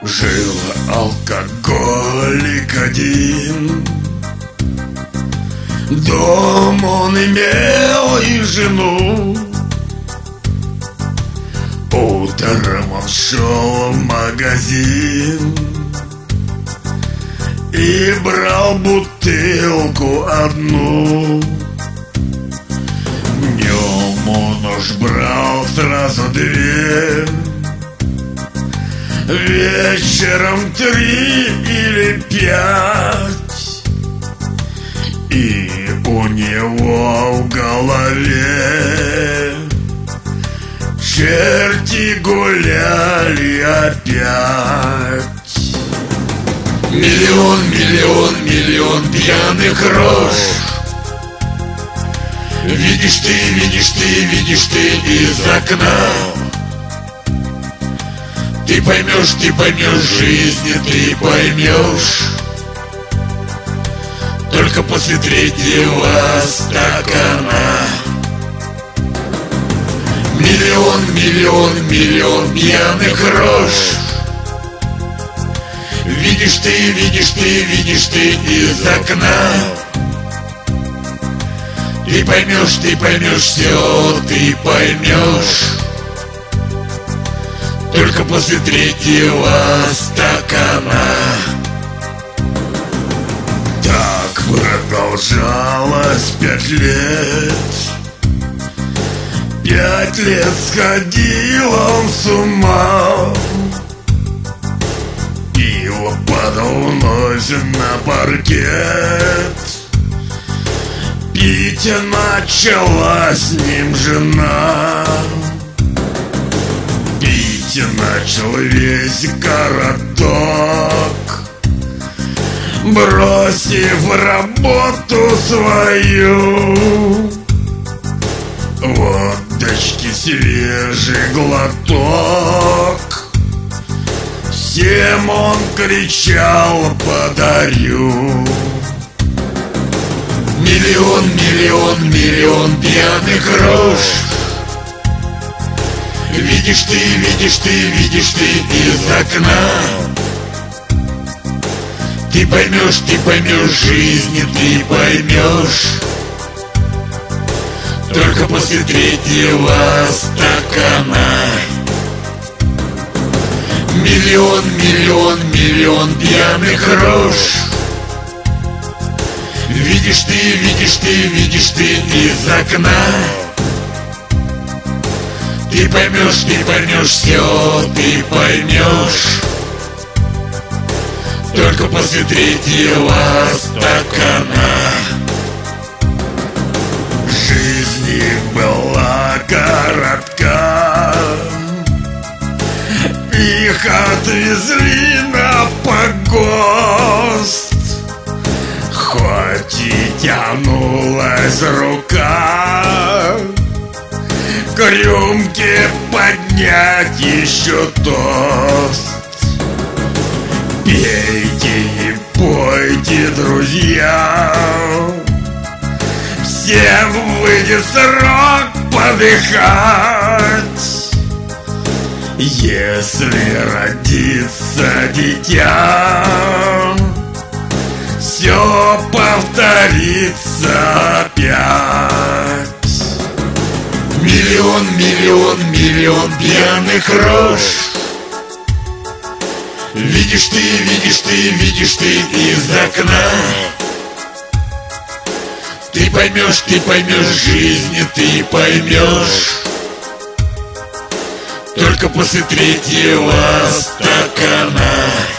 Жил алкоголик один, дом он имел и жену. Утром он шел в магазин и брал бутылку одну. Днем он уж брал сразу две, вечером 3 или 5. И у него в голове черти гуляли опять. Миллион, миллион, миллион пьяных рож. Видишь ты, видишь ты, видишь ты из окна. Ты поймешь жизнь, ты поймешь только после 3-го стакана. Миллион, миллион, миллион пьяных рож. Видишь ты, видишь ты, видишь ты из окна. Ты поймешь все, ты поймешь только после 3-го стакана. Так продолжалось 5 лет. 5 лет сходил он с ума. Пиво падал вновь на паркет. Пить начала с ним жена. Пить начал весь городок, бросив работу свою. Водочки свежий глоток, всем он кричал: подарю. Миллион, миллион, миллион пьяных рож. Видишь ты, видишь ты, видишь ты из окна. Ты поймешь жизнь, ты поймешь только после 3-го стакана. Миллион, миллион, миллион пьяных рож. Видишь ты, видишь ты, видишь ты из окна. Ты поймешь все, ты поймешь только после 3-го стакана. Жизнь их была коротка. Их отвезли на погост. Хоть и тянулась рука к рюмке поднять еще тост. Пейте и пойте, друзья, всем выйдет срок подыхать. Если родится дитя, все повторится опять. Миллион, миллион, миллион пьяных рож. Видишь ты, видишь ты, видишь ты из окна. Ты поймешь жизнь, ты поймешь только после 3-го стакана.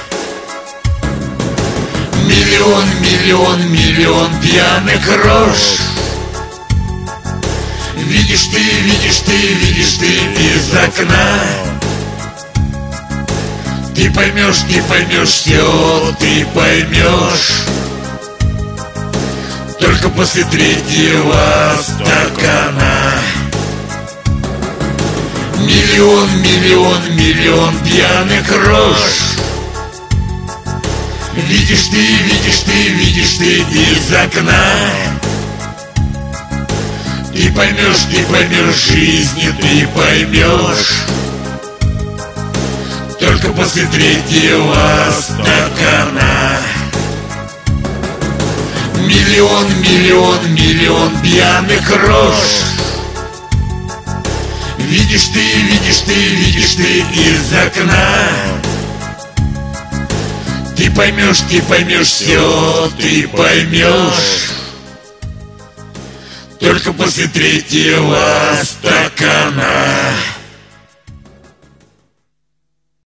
Миллион, миллион, миллион пьяных рож. Видишь ты, видишь ты, видишь ты из окна. Ты поймешь все, ты поймешь только после 3-го стакана. Миллион, миллион, миллион пьяных рож. Видишь ты, видишь ты, видишь ты из окна. Ты поймешь жизнь, ты поймешь Только после третьего стакана. Миллион, миллион, миллион пьяных рож. Видишь ты, видишь ты, видишь ты из окна. Ты поймешь все, ты поймешь. Только после третьего стакана.